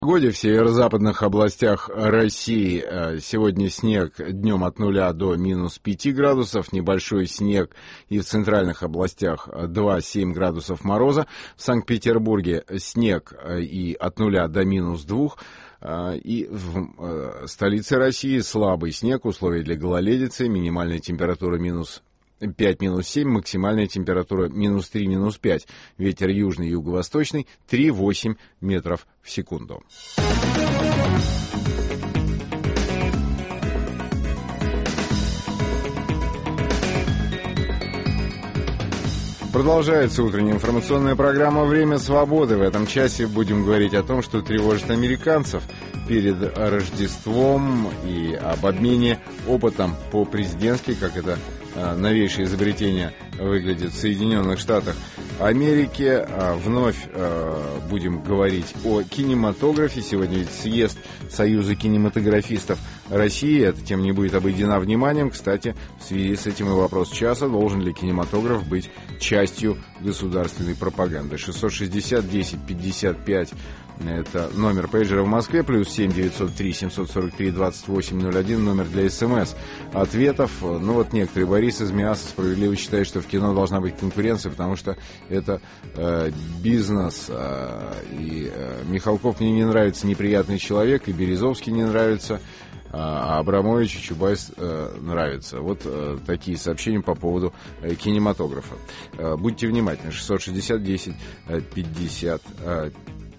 В северо-западных областях России сегодня снег днем от 0 до минус 5 градусов, небольшой снег и в центральных областях 2-7 градусов мороза. В Санкт-Петербурге снег и от 0 до минус 2. И в столице России слабый снег, условия для гололедицы, минимальная температура минус 5-7, максимальная температура минус 3-5. Ветер южный, юго-восточный 3-8 метров в секунду. Продолжается утренняя информационная программа «Время свободы». В этом часе будем говорить о том, что тревожит американцев перед Рождеством и об обмене опытом по-президентски, как это новейшее изобретение выглядит в Соединенных Штатах Америки. Вновь будем говорить о кинематографе. Сегодня ведь съезд Союза кинематографистов России. Эта тема не будет обойдена вниманием. Кстати, в связи с этим и вопрос часа: должен ли кинематограф быть частью государственной пропаганды. 660-10-55 это номер пейджера в Москве, плюс 7-903-743-28-01, номер для СМС ответов. Ну вот некоторые, Борис из Миаса, справедливо считает, что в кино должна быть конкуренция, потому что это бизнес. И Михалков мне не нравится, неприятный человек, и Березовский не нравится, а Абрамович и Чубайс нравится. Вот такие сообщения по поводу кинематографа. Будьте внимательны. 660-10-55.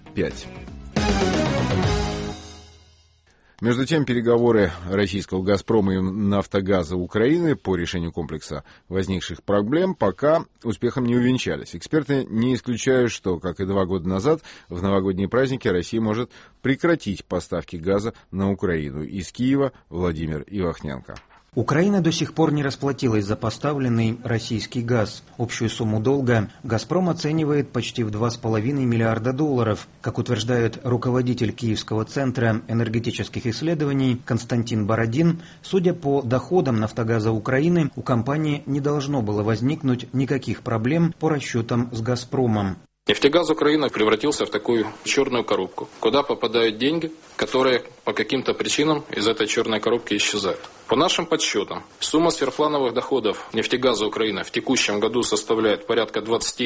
Между тем, переговоры российского «Газпрома» и «Нафтогаза» Украины по решению комплекса возникших проблем пока успехом не увенчались. Эксперты не исключают, что, как и 2 года назад, в новогодние праздники Россия может прекратить поставки газа на Украину. Из Киева Владимир Ивахненко. Украина до сих пор не расплатилась за поставленный российский газ. Общую сумму долга «Газпром» оценивает почти в $2,5 миллиарда. Как утверждает руководитель Киевского центра энергетических исследований Константин Бородин, судя по доходам «Нафтогаза» Украины, у компании не должно было возникнуть никаких проблем по расчетам с «Газпромом». Нефтегаз Украины превратился в такую черную коробку, куда попадают деньги, которые по каким-то причинам из этой черной коробки исчезают. По нашим подсчетам, сумма сверхплановых доходов нефтегаза Украины в текущем году составляет порядка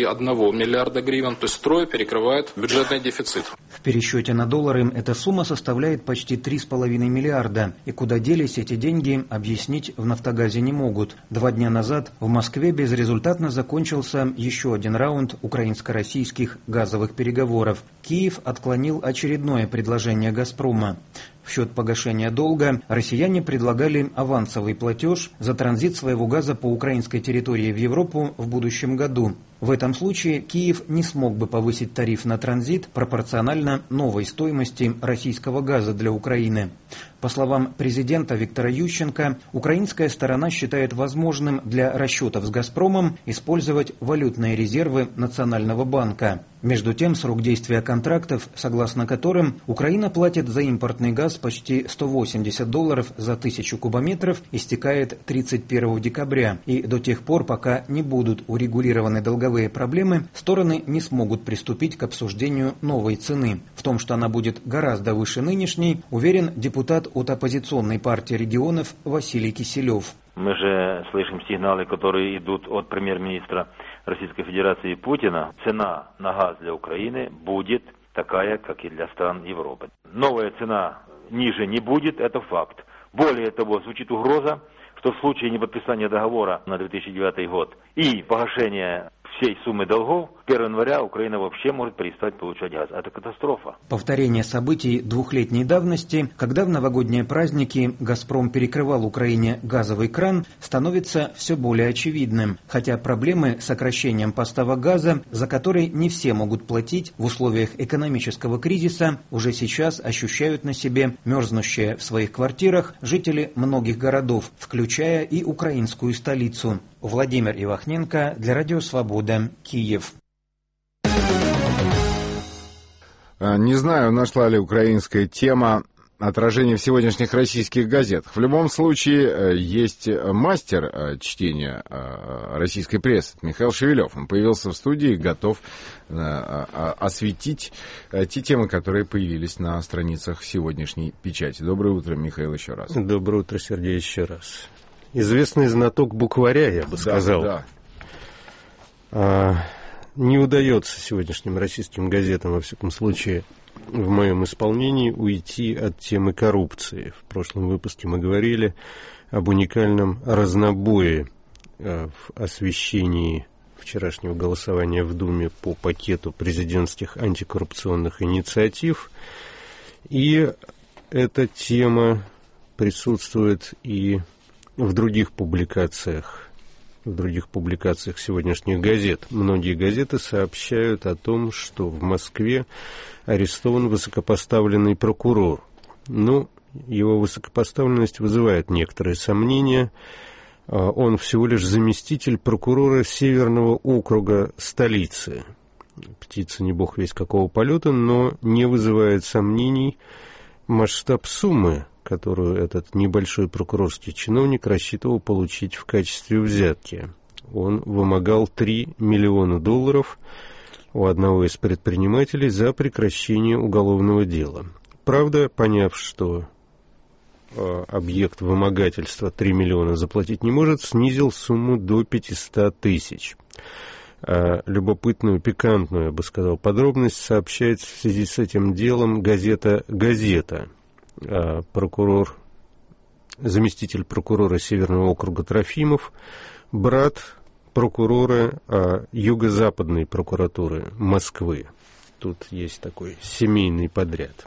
21 миллиарда гривен, то есть втрое перекрывает бюджетный дефицит. В пересчете на доллары эта сумма составляет почти 3,5 миллиарда, и куда делись эти деньги, объяснить в «Нафтогазе» не могут. 2 дня назад в Москве безрезультатно закончился еще один раунд украинско-российских газовых переговоров. Киев отклонил очередное предложение «Газпрома». В счет погашения долга россияне предлагали авансовый платеж за транзит своего газа по украинской территории в Европу в будущем году. В этом случае Киев не смог бы повысить тариф на транзит пропорционально новой стоимости российского газа для Украины. По словам президента Виктора Ющенко, украинская сторона считает возможным для расчетов с «Газпромом» использовать валютные резервы Национального банка. Между тем, срок действия контрактов, согласно которым Украина платит за импортный газ почти $180 за 1000 кубометров, истекает 31 декабря. И до тех пор, пока не будут урегулированы долговые проблемы, стороны не смогут приступить к обсуждению новой цены. В том, что она будет гораздо выше нынешней, уверен депутат от оппозиционной партии регионов Василий Киселев. Мы же слышим сигналы, которые идут от премьер-министра Российской Федерации Путина. Цена на газ для Украины будет такая, как и для стран Европы. Новая цена ниже не будет, это факт. Более того, звучит угроза, что в случае неподписания договора на 2009 год и погашения всей суммы долгов, 1 января Украина вообще может перестать получать газ. Это катастрофа. Повторение событий 2-летней давности, когда в новогодние праздники «Газпром» перекрывал Украине газовый кран, становится все более очевидным. Хотя проблемы с сокращением поставок газа, за которые не все могут платить в условиях экономического кризиса, уже сейчас ощущают на себе мерзнущие в своих квартирах жители многих городов, включая и украинскую столицу. Владимир Ивахненко для Радио Свобода, Киев. Не знаю, нашла ли украинская тема отражение в сегодняшних российских газетах. В любом случае, есть мастер чтения российской прессы, Михаил Шевелев. Он появился в студии, готов осветить те темы, которые появились на страницах сегодняшней печати. Доброе утро, Михаил, еще раз. Доброе утро, Сергей, еще раз. Известный знаток букваря, я бы сказал. Да. Не удается сегодняшним российским газетам, во всяком случае, в моем исполнении, уйти от темы коррупции. В прошлом выпуске мы говорили об уникальном разнобое в освещении вчерашнего голосования в Думе по пакету президентских антикоррупционных инициатив. И эта тема присутствует и в других публикациях сегодняшних газет. Многие газеты сообщают о том, что в Москве арестован высокопоставленный прокурор. Но его высокопоставленность вызывает некоторые сомнения. Он всего лишь заместитель прокурора Северного округа столицы. Птица не бог весть какого полета, но не вызывает сомнений масштаб суммы, которую этот небольшой прокурорский чиновник рассчитывал получить в качестве взятки. Он вымогал $3 миллиона у одного из предпринимателей за прекращение уголовного дела. Правда, поняв, что объект вымогательства 3 миллиона заплатить не может, снизил сумму до 500 тысяч. Любопытную, пикантную, я бы сказал, подробность сообщает в связи с этим делом газета «Газета». Заместитель прокурора Северного округа Трофимов, брат прокурора Юго-Западной прокуратуры Москвы. Тут есть такой семейный подряд.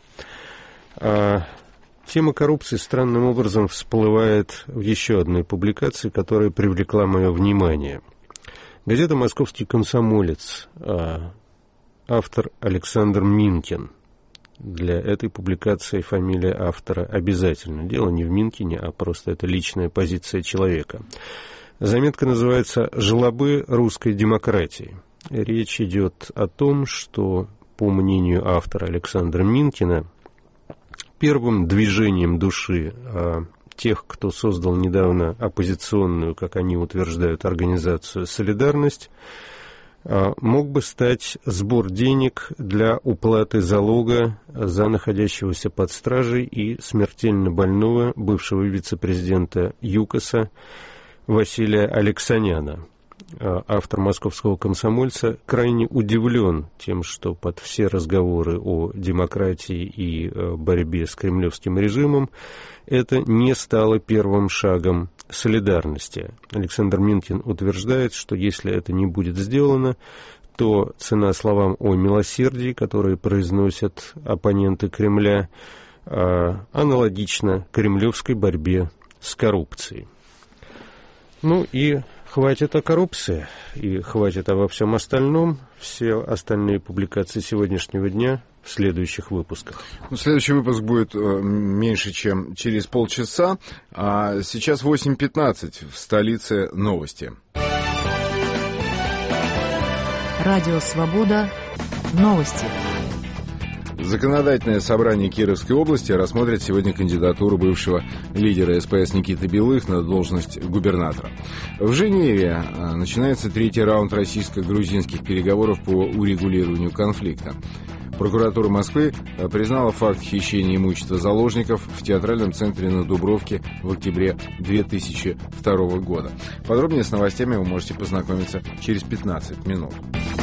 Тема коррупции странным образом всплывает в еще одной публикации, которая привлекла мое внимание. Газета «Московский комсомолец», автор Александр Минкин. Для этой публикации фамилия автора обязательно. Дело не в Минкине, а просто это личная позиция человека. Заметка называется «Жлобы русской демократии». Речь идет о том, что, по мнению автора Александра Минкина, первым движением души тех, кто создал недавно оппозиционную, как они утверждают, организацию «Солидарность», мог бы стать сбор денег для уплаты залога за находящегося под стражей и смертельно больного бывшего вице-президента ЮКОСа Василия Алексаняна. Автор «Московского комсомольца» крайне удивлен тем, что под все разговоры о демократии и борьбе с кремлевским режимом это не стало первым шагом солидарности. Александр Минкин утверждает, что если это не будет сделано, то цена словам о милосердии, которые произносят оппоненты Кремля, аналогична кремлевской борьбе с коррупцией. Ну и хватит о коррупции, и хватит обо всем остальном. Все остальные публикации сегодняшнего дня в следующих выпусках. Следующий выпуск будет меньше, чем через полчаса. А сейчас 8:15 в столице новости. Радио «Свобода». Новости. Законодательное собрание Кировской области рассмотрит сегодня кандидатуру бывшего лидера СПС Никиты Белых на должность губернатора. В Женеве начинается 3-й раунд российско-грузинских переговоров по урегулированию конфликта. Прокуратура Москвы признала факт хищения имущества заложников в театральном центре на Дубровке в октябре 2002 года. Подробнее с новостями вы можете познакомиться через 15 минут.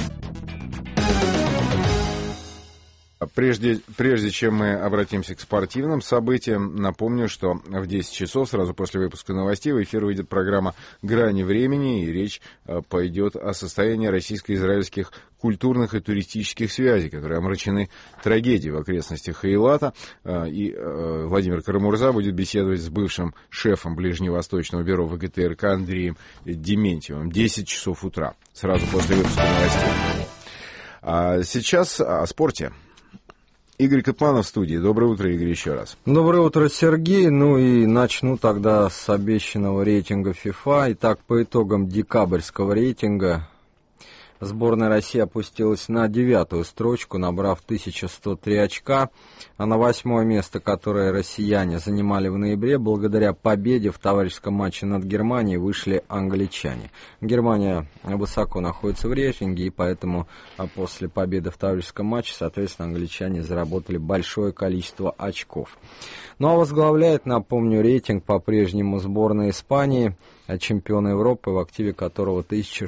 Прежде чем мы обратимся к спортивным событиям, напомню, что в 10 часов, сразу после выпуска новостей, в эфир выйдет программа «Грани времени», и речь пойдет о состоянии российско-израильских культурных и туристических связей, которые омрачены трагедией в окрестностях Эйлата. И Владимир Карамурза будет беседовать с бывшим шефом Ближневосточного бюро ВГТРК Андреем Дементьевым. 10 часов утра, сразу после выпуска новостей. А сейчас о спорте. Игорь Котманов в студии. Доброе утро, Игорь, еще раз. Доброе утро, Сергей. Ну и начну тогда с обещанного рейтинга ФИФА. Итак, по итогам декабрьского рейтинга Сборная России опустилась на 9-ю строчку, набрав 1103 очка, а на 8-е место, которое россияне занимали в ноябре, благодаря победе в товарищеском матче над Германией вышли англичане. Германия высоко находится в рейтинге, и поэтому после победы в товарищеском матче, соответственно, англичане заработали большое количество очков. Ну а возглавляет, напомню, рейтинг по-прежнему сборная Испании, чемпиона Европы, в активе которого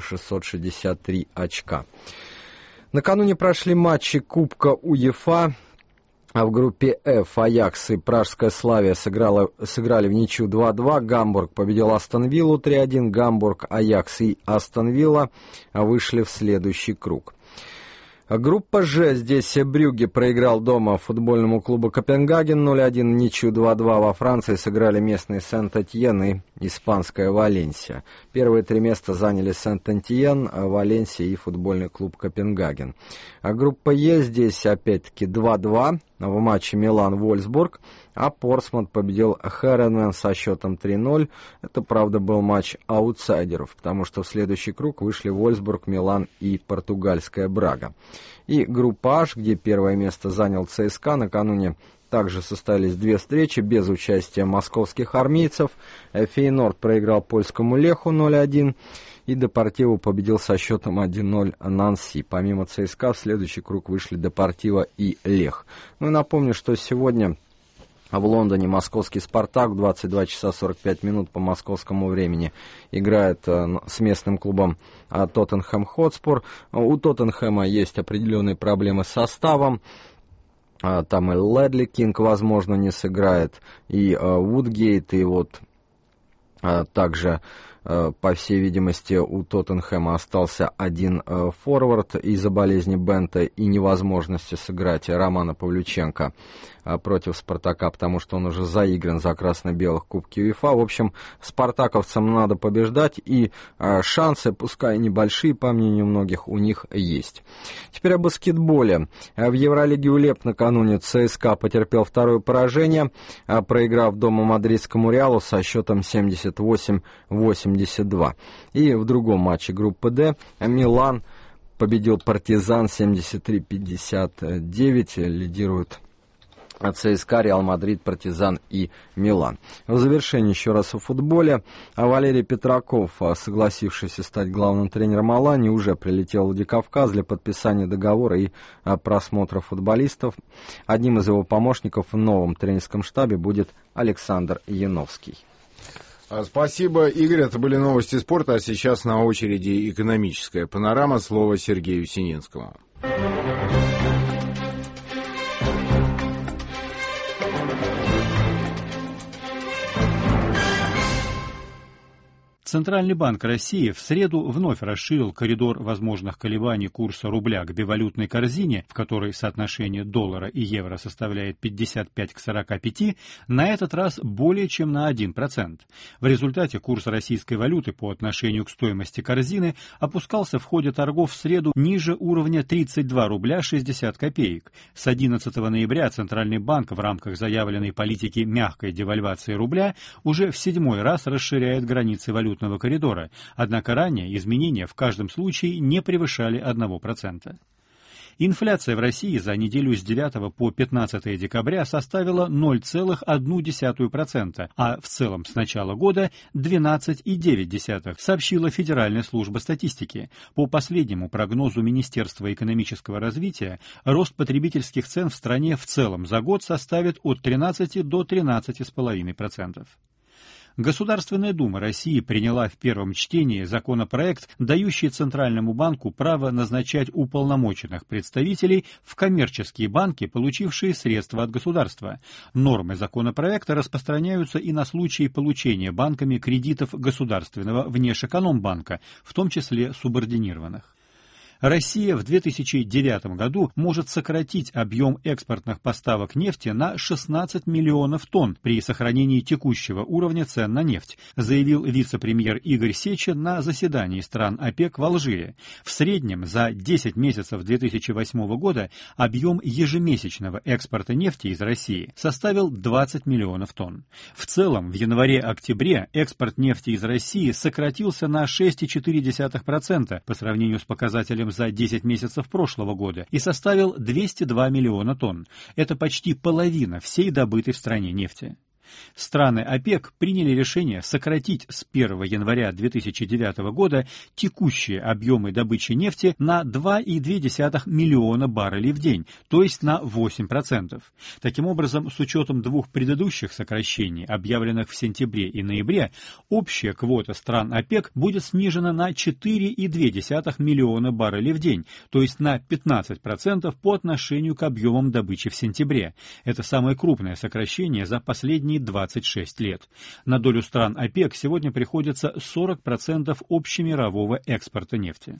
1663 очка. Накануне прошли матчи Кубка УЕФА. А в группе F Аякс и Пражская Славия сыграли в ничью 2-2. Гамбург победил Астон Виллу 3-1. Гамбург, Аякс и Астон Вилла вышли в следующий круг. Группа Ж. Здесь Брюгге проиграл дома футбольному клубу Копенгаген 0-1, ничью 2-2. Во Франции сыграли местные Сент-Этьен и испанская Валенсия. Первые 3 места заняли Сент-Этьен, Валенсия и футбольный клуб Копенгаген. А группа Е. Здесь опять-таки 2-2 в матче Милан-Вольсбург, а Портсмут победил Херенвен со счетом 3-0. Это, правда, был матч аутсайдеров, потому что в следующий круг вышли Вольсбург, Милан и португальская Брага. И группа H, где первое место занял ЦСКА, накануне также состоялись 2 встречи без участия московских армейцев. Фейнорд проиграл польскому Леху 0-1. И Депортиво победил со счетом 1-0 Нанси. Помимо ЦСКА в следующий круг вышли Депортиво и Лех. Ну и напомню, что сегодня в Лондоне московский «Спартак» в 22 часа 45 минут по московскому времени играет с местным клубом Тоттенхэм Хотспур. У Тоттенхэма есть определенные проблемы с составом. Там и Ледли Кинг, возможно, не сыграет, и Вудгейт, и вот также, по всей видимости, у Тоттенхэма остался один форвард из-за болезни Бента и невозможности сыграть Романа Павлюченко против «Спартака», потому что он уже заигран за красно-белых Кубки УЕФА. В общем, спартаковцам надо побеждать, и шансы, пускай небольшие, по мнению многих, у них есть. Теперь о баскетболе. В Евролиге УЛЕП накануне ЦСКА потерпел второе поражение, проиграв дома мадридскому Реалу со счетом 78-82. И в другом матче группы Д Милан победил Партизан 73-59, лидирует ЦСКА, Реал Мадрид, Партизан и Милан. В завершении еще раз о футболе. Валерий Петраков, согласившийся стать главным тренером Алании, уже прилетел в Владикавказ для подписания договора и просмотра футболистов. Одним из его помощников в новом тренерском штабе будет Александр Яновский. Спасибо, Игорь. Это были новости спорта, а сейчас на очереди экономическая панорама. Слово Сергею Сининскому. Центральный банк России в среду вновь расширил коридор возможных колебаний курса рубля к бивалютной корзине, в которой соотношение доллара и евро составляет 55 к 45, на этот раз более чем на 1%. В результате курс российской валюты по отношению к стоимости корзины опускался в ходе торгов в среду ниже уровня 32 рубля 60 копеек. С 11 ноября Центральный банк в рамках заявленной политики мягкой девальвации рубля уже в 7-й раз расширяет границы валютного коридора, однако ранее изменения в каждом случае не превышали 1%. Инфляция в России за неделю с 9 по 15 декабря составила 0,1%, а в целом с начала года 12,9%, сообщила Федеральная служба статистики. По последнему прогнозу Министерства экономического развития, рост потребительских цен в стране в целом за год составит от 13 до 13,5%. Государственная Дума России приняла в первом чтении законопроект, дающий Центральному банку право назначать уполномоченных представителей в коммерческие банки, получившие средства от государства. Нормы законопроекта распространяются и на случаи получения банками кредитов государственного внешэкономбанка, в том числе субординированных. Россия в 2009 году может сократить объем экспортных поставок нефти на 16 миллионов тонн при сохранении текущего уровня цен на нефть, заявил вице-премьер Игорь Сечин на заседании стран ОПЕК в Алжире. В среднем за 10 месяцев 2008 года объем ежемесячного экспорта нефти из России составил 20 миллионов тонн. В целом, в январе-октябре экспорт нефти из России сократился на 6,4% по сравнению с показателем за 10 месяцев прошлого года и составил 202 миллиона тонн. Это почти половина всей добытой в стране нефти. Страны ОПЕК приняли решение сократить с 1 января 2009 года текущие объемы добычи нефти на 2,2 миллиона баррелей в день, то есть на 8%. Таким образом, с учетом двух предыдущих сокращений, объявленных в сентябре и ноябре, общая квота стран ОПЕК будет снижена на 4,2 миллиона баррелей в день, то есть на 15% по отношению к объемам добычи в сентябре. Это самое крупное сокращение за последние 26 лет. На долю стран ОПЕК сегодня приходится 40% общемирового экспорта нефти.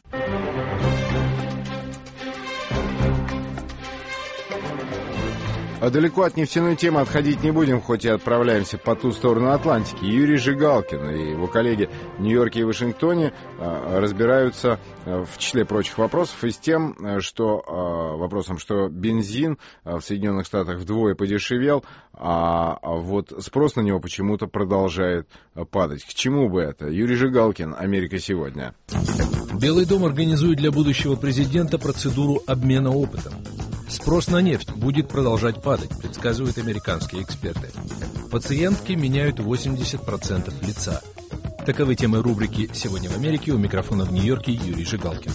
А далеко от нефтяной темы отходить не будем, хоть и отправляемся по ту сторону Атлантики. Юрий Жигалкин и его коллеги в Нью-Йорке и Вашингтоне разбираются, в числе прочих вопросов, и с тем, что вопросом, что бензин в Соединенных Штатах вдвое подешевел, а вот спрос на него почему-то продолжает падать. К чему бы это? Юрий Жигалкин, «Америка сегодня». Белый дом организует для будущего президента процедуру обмена опытом. Спрос на нефть будет продолжать падать, предсказывают американские эксперты. Пациентки меняют 80% лица. Таковы темы рубрики «Сегодня в Америке». У микрофона в Нью-Йорке Юрий Жигалкин.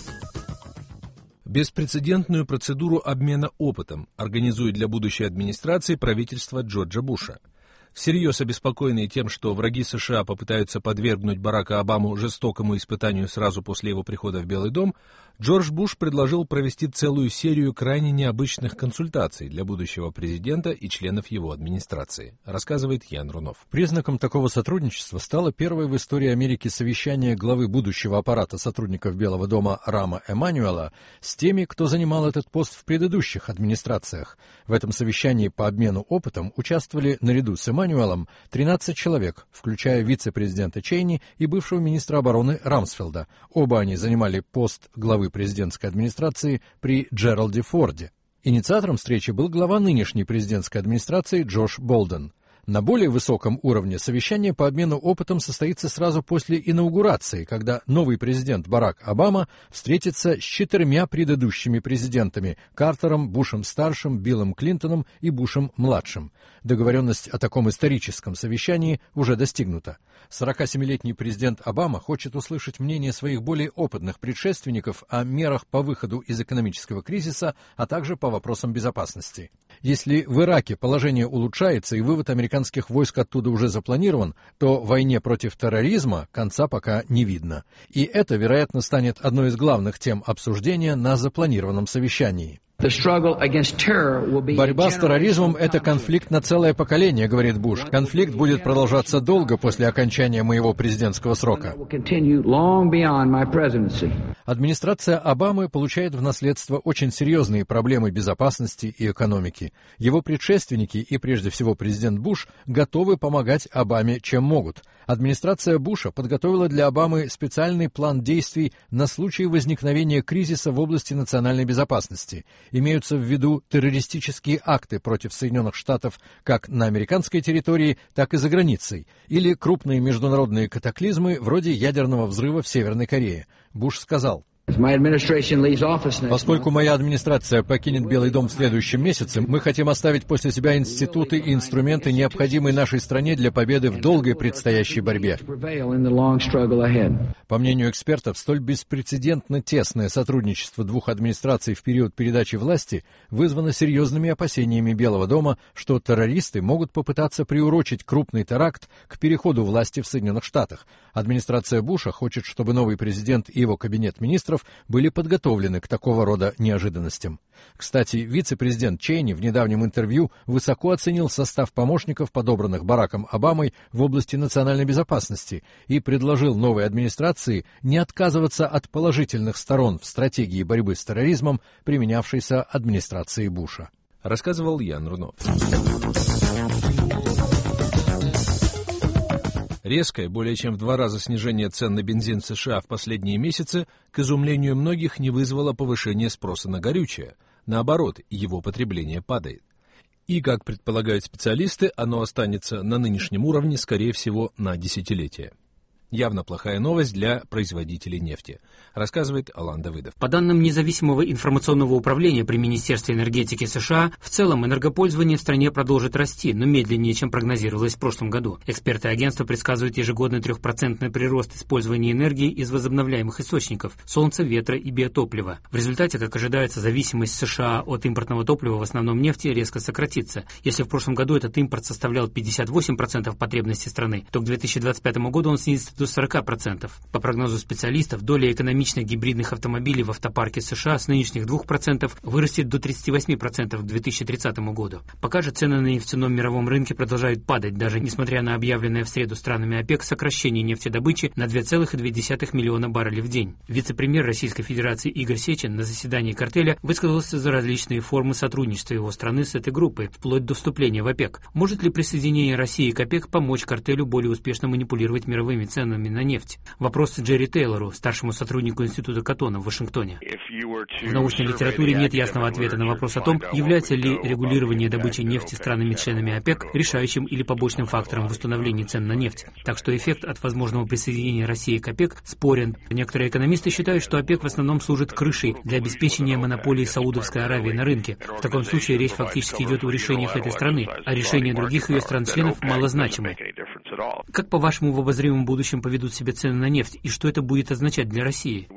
Беспрецедентную процедуру обмена опытом организует для будущей администрации правительство Джорджа Буша. Всерьез обеспокоенный тем, что враги США попытаются подвергнуть Барака Обаму жестокому испытанию сразу после его прихода в Белый дом, Джордж Буш предложил провести целую серию крайне необычных консультаций для будущего президента и членов его администрации, рассказывает Ян Рунов. Признаком такого сотрудничества стало первое в истории Америки совещание главы будущего аппарата сотрудников Белого дома Рама Эммануэла с теми, кто занимал этот пост в предыдущих администрациях. В этом совещании по обмену опытом участвовали наряду с Эммануэлом 13 человек, включая вице-президента Чейни и бывшего министра обороны Рамсфелда. Оба они занимали пост главы президентской администрации при Джералде Форде. Инициатором встречи был глава нынешней президентской администрации Джош Болден. На более высоком уровне совещание по обмену опытом состоится сразу после инаугурации, когда новый президент Барак Обама встретится с 4 предыдущими президентами – Картером, Бушем-старшим, Биллом Клинтоном и Бушем-младшим. Договоренность о таком историческом совещании уже достигнута. 47-летний президент Обама хочет услышать мнение своих более опытных предшественников о мерах по выходу из экономического кризиса, а также по вопросам безопасности. Если в Ираке положение улучшается и вывод американских войск оттуда уже запланирован, то войне против терроризма конца пока не видно. И это, вероятно, станет одной из главных тем обсуждения на запланированном совещании. Борьба с терроризмом – это конфликт на целое поколение, говорит Буш. Конфликт будет продолжаться долго после окончания моего президентского срока. Администрация Обамы получает в наследство очень серьезные проблемы безопасности и экономики. Его предшественники и, прежде всего, президент Буш готовы помогать Обаме, чем могут. Администрация Буша подготовила для Обамы специальный план действий на случай возникновения кризиса в области национальной безопасности. Имеются в виду террористические акты против Соединенных Штатов как на американской территории, так и за границей, или крупные международные катаклизмы вроде ядерного взрыва в Северной Корее. Буш сказал: «Поскольку моя администрация покинет Белый дом в следующем месяце, мы хотим оставить после себя институты и инструменты, необходимые нашей стране для победы в долгой предстоящей борьбе». По мнению экспертов, столь беспрецедентно тесное сотрудничество двух администраций в период передачи власти вызвано серьезными опасениями Белого дома, что террористы могут попытаться приурочить крупный теракт к переходу власти в Соединенных Штатах. Администрация Буша хочет, чтобы новый президент и его кабинет министров премьер-министров были подготовлены к такого рода неожиданностям. Кстати, вице-президент Чейни в недавнем интервью высоко оценил состав помощников, подобранных Бараком Обамой в области национальной безопасности, и предложил новой администрации не отказываться от положительных сторон в стратегии борьбы с терроризмом, применявшейся администрацией Буша. Рассказывал Ян Рунов. Резкое, более чем в 2 раза снижение цен на бензин в США в последние месяцы, к изумлению многих, не вызвало повышения спроса на горючее. Наоборот, его потребление падает. И, как предполагают специалисты, оно останется на нынешнем уровне, скорее всего, на десятилетие. Явно плохая новость для производителей нефти, рассказывает Алан Давыдов. По данным независимого информационного управления при Министерстве энергетики США, в целом энергопользование в стране продолжит расти, но медленнее, чем прогнозировалось в прошлом году. Эксперты агентства предсказывают ежегодный 3% прирост использования энергии из возобновляемых источников – солнца, ветра и биотоплива. В результате, как ожидается, зависимость США от импортного топлива, в основном нефти, резко сократится. Если в прошлом году этот импорт составлял 58% потребностей страны, то к 2025 году он снизится до 40%. По прогнозу специалистов, доля экономичных гибридных автомобилей в автопарке США с нынешних 2% вырастет до 38% к 2030 году. Пока же цены на нефтяном мировом рынке продолжают падать, даже несмотря на объявленное в среду странами ОПЕК сокращение нефтедобычи на 2,2 миллиона баррелей в день. Вице-премьер Российской Федерации Игорь Сечин на заседании картеля высказался за различные формы сотрудничества его страны с этой группой, вплоть до вступления в ОПЕК. Может ли присоединение России к ОПЕК помочь картелю более успешно манипулировать мировыми ценами на нефть? Вопрос Джерри Тейлору, старшему сотруднику Института Коттона в Вашингтоне. В научной литературе нет ясного ответа на вопрос о том, является ли регулирование добычи нефти странами-членами ОПЕК решающим или побочным фактором в установлении цен на нефть. Так что эффект от возможного присоединения России к ОПЕК спорен. Некоторые экономисты считают, что ОПЕК в основном служит крышей для обеспечения монополии Саудовской Аравии на рынке. В таком случае речь фактически идет о решениях этой страны, а решения других ее стран-членов малозначимы. Как, по-вашему, в обозримом будущем поведут себя цены на нефть, и что это будет означать для России?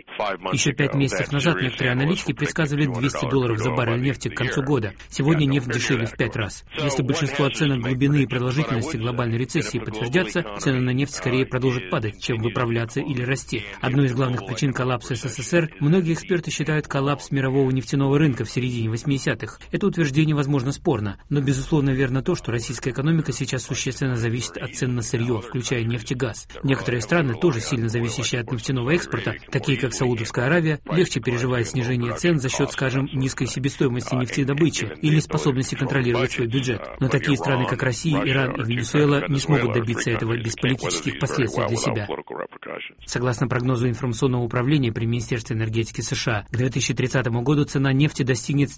Еще 5 месяцев назад некоторые аналитики предсказывали $200 за баррель нефти к концу года. Сегодня нефть дешевле в 5 раз. Если большинство оценок глубины и продолжительности глобальной рецессии подтвердятся, цены на нефть скорее продолжат падать, чем выправляться или расти. Одной из главных причин коллапса СССР многие эксперты считают коллапс мирового нефтяного рынка в середине 80-х. Это утверждение, возможно, спорно, но безусловно верно то, что российская экономика сейчас существенно зависит от цен на сырье, включая нефть и газ. Некоторые страны, тоже сильно зависящие от нефтяного экспорта, такие как Саудовская Аравия, легче переживают снижение цен за счет, скажем, низкой себестоимости нефтедобычи или способности контролировать свой бюджет. Но такие страны, как Россия, Иран и Венесуэла, не смогут добиться этого без политических последствий для себя. Согласно прогнозу информационного управления при Министерстве энергетики США, к 2030 году цена нефти достигнет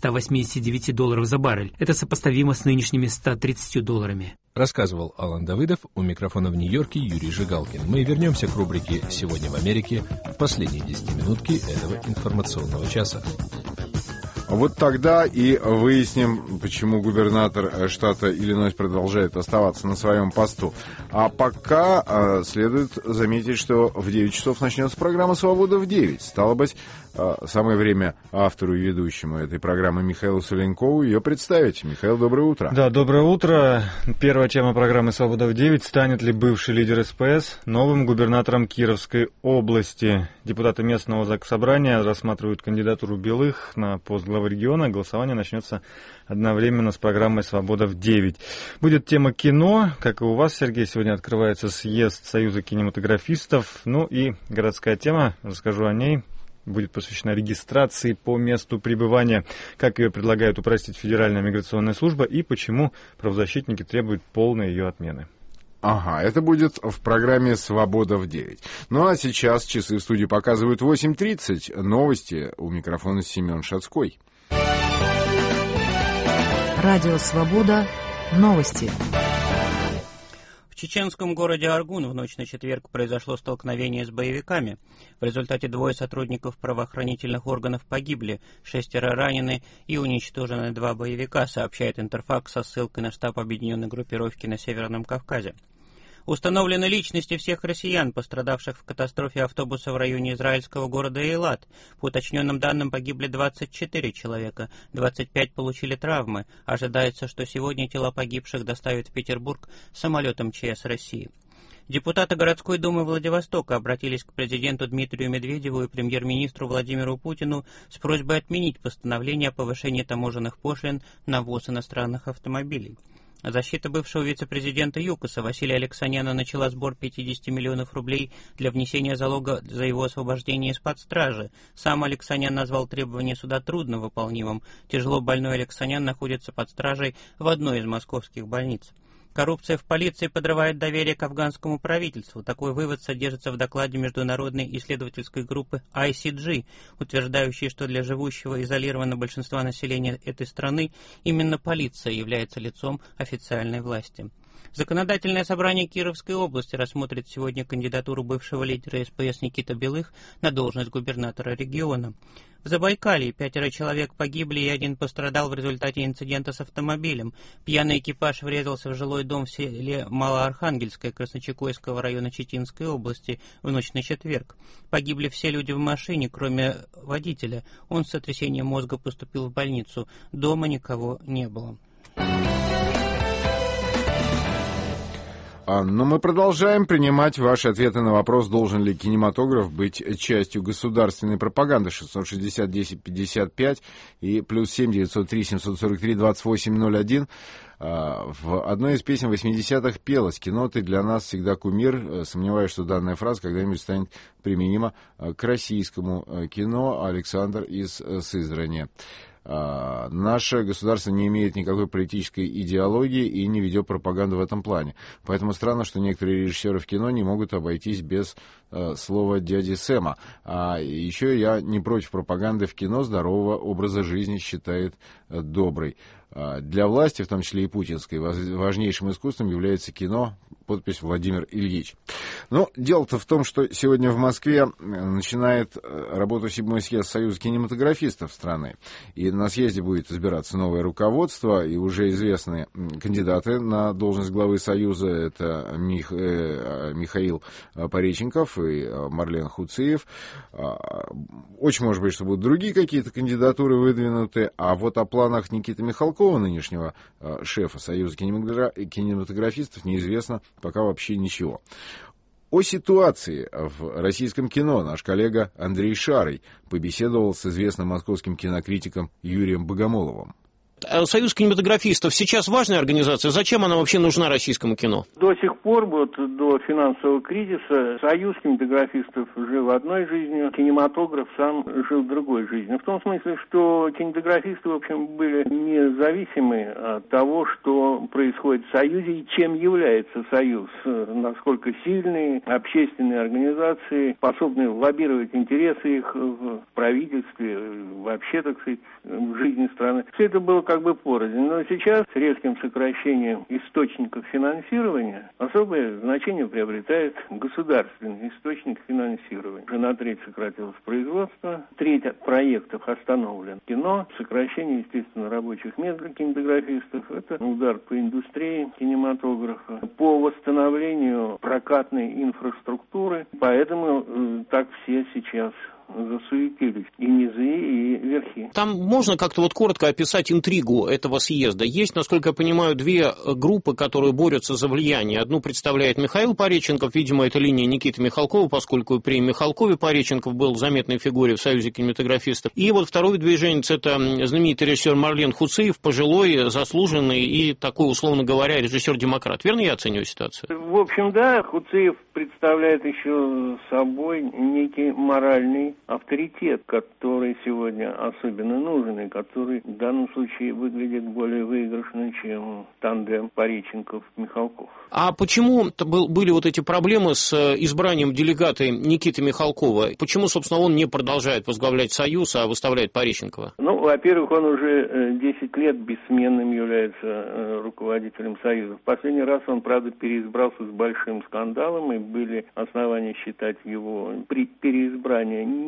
$189 за баррель. Это сопоставимо с нынешними $130. Рассказывал Алан Давыдов, у микрофона в Нью-Йорке Юрий Жигалкин. Мы вернемся к рубрике «Сегодня в Америке» в последние 10 минутки этого информационного часа. Вот тогда и выясним, почему губернатор штата Иллинойс продолжает оставаться на своем посту. А пока следует заметить, что в 9 часов начнется программа «Свобода в 9». Стало быть, самое время автору и ведущему этой программы Михаилу Соленкову ее представить. Михаил, доброе утро. Да, доброе утро. Первая тема программы «Свобода в 9». Станет ли бывший лидер СПС новым губернатором Кировской области? Депутаты местного заксобрания рассматривают кандидатуру Белых на пост главы региона. Голосование начнется одновременно с программой «Свобода в 9». Будет тема кино. Как и у вас, Сергей, сегодня открывается съезд Союза кинематографистов. Ну и городская тема, расскажу о ней, будет посвящена регистрации по месту пребывания, как ее предлагает упростить Федеральная миграционная служба и почему правозащитники требуют полной ее отмены. Ага, это будет в программе «Свобода в 9». Ну а сейчас часы в студии показывают 8:30. Новости, у микрофона Семен Шацкой. Радио «Свобода». Новости. В чеченском городе Аргун в ночь на четверг произошло столкновение с боевиками. В результате 2 сотрудников правоохранительных органов погибли, 6 ранены и уничтожены 2 боевика, сообщает Интерфакс со ссылкой на штаб объединенной группировки на Северном Кавказе. Установлены личности всех россиян, пострадавших в катастрофе автобуса в районе израильского города Эйлат. По уточненным данным, погибли 24 человека, 25 получили травмы. Ожидается, что сегодня тела погибших доставят в Петербург самолетом ЧС России. Депутаты городской думы Владивостока обратились к президенту Дмитрию Медведеву и премьер-министру Владимиру Путину с просьбой отменить постановление о повышении таможенных пошлин на ввоз иностранных автомобилей. Защита бывшего вице-президента ЮКОСа Василия Алексаняна начала сбор 50 миллионов рублей для внесения залога за его освобождение из-под стражи. Сам Алексанян назвал требование суда трудновыполнимым. Тяжело больной Алексанян находится под стражей в одной из московских больниц. Коррупция в полиции подрывает доверие к афганскому правительству. Такой вывод содержится в докладе международной исследовательской группы ICG, утверждающей, что для живущего изолированно большинства населения этой страны именно полиция является лицом официальной власти. Законодательное собрание Кировской области рассмотрит сегодня кандидатуру бывшего лидера СПС Никиты Белых на должность губернатора региона. В Забайкалье 5 человек погибли и 1 пострадал в результате инцидента с автомобилем. Пьяный экипаж врезался в жилой дом в селе Малоархангельское Красночекойского района Читинской области в ночь на четверг. Погибли все люди в машине, кроме водителя. Он с сотрясением мозга поступил в больницу. Дома никого не было. Но мы продолжаем принимать ваши ответы на вопрос, должен ли кинематограф быть частью государственной пропаганды. 660-10-55 и +7 903 743 2801. В одной из песен 80-х пелось: «Кино, ты для нас всегда кумир». Сомневаюсь, что данная фраза когда-нибудь станет применима к российскому кино. Александр из Сызрани. Наше государство не имеет никакой политической идеологии и не ведет пропаганду в этом плане. Поэтому странно, что некоторые режиссеры в кино не могут обойтись без слова дяди Сэма. А еще я не против пропаганды в кино, здорового образа жизни считает доброй. Для власти, в том числе и путинской, важнейшим искусством является кино. Подпись Владимир Ильич. Но дело-то в том, что сегодня в Москве начинает работу 7-й съезд Союза кинематографистов страны. И на съезде будет избираться новое руководство, и уже известные кандидаты на должность главы Союза. Это Михаил Пореченков и Марлен Хуциев. Очень может быть, что будут другие какие-то кандидатуры выдвинуты. А вот о планах Никиты Михалкова, нынешнего шефа Союза кинематографистов, неизвестно пока вообще ничего. О ситуации в российском кино наш коллега Андрей Шарый побеседовал с известным московским кинокритиком Юрием Богомоловым. Союз кинематографистов сейчас важная организация. Зачем она вообще нужна российскому кино? До сих пор, вот до финансового кризиса, Союз кинематографистов жил одной жизнью, кинематограф сам жил другой жизнью. В том смысле, что кинематографисты, в общем, были независимы от того, что происходит в Союзе и чем является Союз. Насколько сильные общественные организации, способны лоббировать интересы их в правительстве, вообще, так сказать, в жизни страны. Все это было как бы порознь. Но сейчас с резким сокращением источников финансирования особое значение приобретает государственный источник финансирования. Уже на треть сократилось производство, треть проектов остановлен. Кино, сокращение, естественно, рабочих мест для кинематографистов, это удар по индустрии кинематографа, по восстановлению прокатной инфраструктуры. Поэтому так все сейчас засуетились, и низы, и верхи. Там можно как-то вот коротко описать интригу этого съезда. Есть, насколько я понимаю, 2 группы, которые борются за влияние. Одну представляет Михаил Пореченков, видимо, это линия Никиты Михалкова, поскольку при Михалкове Пореченков был заметной фигурой в Союзе кинематографистов. И вот второй движенец — это знаменитый режиссер Марлен Хуциев, пожилой, заслуженный и такой, условно говоря, режиссер-демократ. Верно я оцениваю ситуацию? В общем, да, Хуциев представляет еще собой некий моральный авторитет, который сегодня особенно нужен и который в данном случае выглядит более выигрышно, чем тандем Пореченков-Михалков. А почему были вот эти проблемы с избранием делегата Никиты Михалкова? Почему, собственно, он не продолжает возглавлять Союз, а выставляет Пореченкова? Ну, во-первых, он уже 10 лет бессменным является руководителем Союза. В последний раз он, правда, переизбрался с большим скандалом, и были основания считать его при переизбрании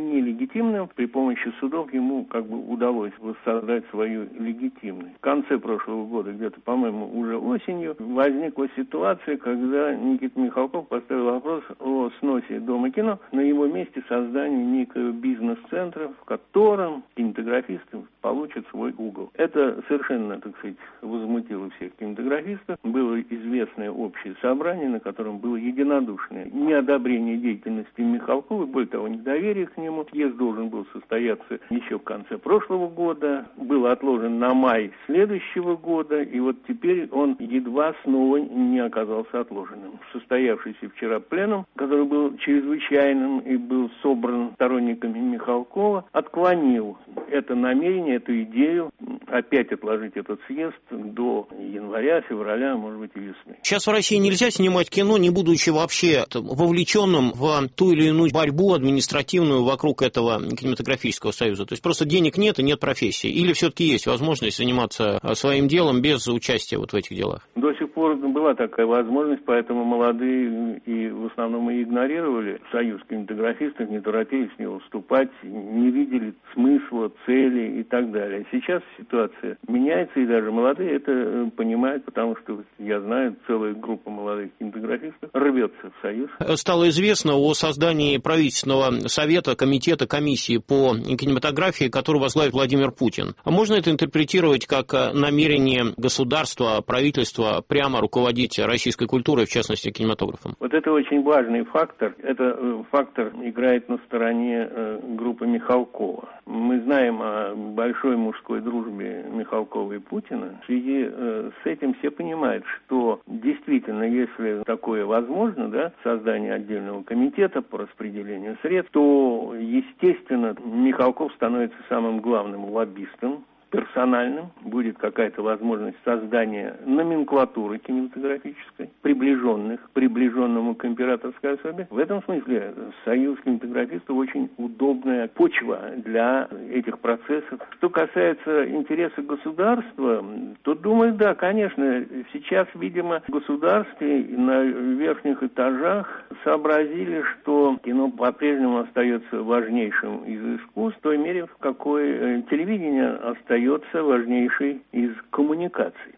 нелегитимным. При помощи судов ему как бы удалось воссоздать свою легитимность. В конце прошлого года, где-то, по-моему, уже осенью, возникла ситуация, когда Никита Михалков поставил вопрос о сносе Дома кино, на его месте созданию некого бизнес-центра, в котором кинематографисты получат свой угол. Это совершенно, так сказать, возмутило всех кинематографистов. Было известное общее собрание, на котором было единодушное неодобрение деятельности Михалкова, более того, недоверие к нему. Съезд должен был состояться еще в конце прошлого года, был отложен на май следующего года, и вот теперь он едва снова не оказался отложенным. Состоявшийся вчера пленум, который был чрезвычайным и был собран сторонниками Михалкова, отклонил это намерение, эту идею опять отложить этот съезд до января, февраля, может быть, и весны. Сейчас в России нельзя снимать кино, не будучи вообще вовлеченным в ту или иную борьбу административную вокруг этого кинематографического союза. То есть просто денег нет и нет профессии. Или все-таки есть возможность заниматься своим делом без участия вот в этих делах? До сих пор была такая возможность, поэтому молодые и в основном и игнорировали союз кинематографистов, не торопились в него вступать, не видели смысла, цели и так далее. Сейчас ситуация меняется, и даже молодые это понимают, потому что, я знаю, целая группа молодых кинематографистов рвется в союз. Стало известно о создании правительственного совета, комитета, комиссии по кинематографии, который возглавит Владимир Путин. А можно это интерпретировать как намерение государства, правительства прямо руководить российской культурой, в частности, кинематографом? Вот это очень важный фактор. Это фактор играет на стороне группы Михалкова. Мы знаем о большой мужской дружбе Михалкова и Путина. В связи с этим все понимают, что действительно, если такое возможно, да, создание отдельного комитета по распределению средств, то, естественно, Михалков становится самым главным лоббистом, персональным, будет какая-то возможность создания номенклатуры кинематографической, приближенных к приближенному к императорской особе. В этом смысле союз кинематографистов очень удобная почва для этих процессов. Что касается интереса государства, то, думаю, да, конечно, сейчас, видимо, в государстве на верхних этажах сообразили, что кино по-прежнему остается важнейшим из искусств, в той мере, в какой телевидение остается важнейшей из коммуникаций.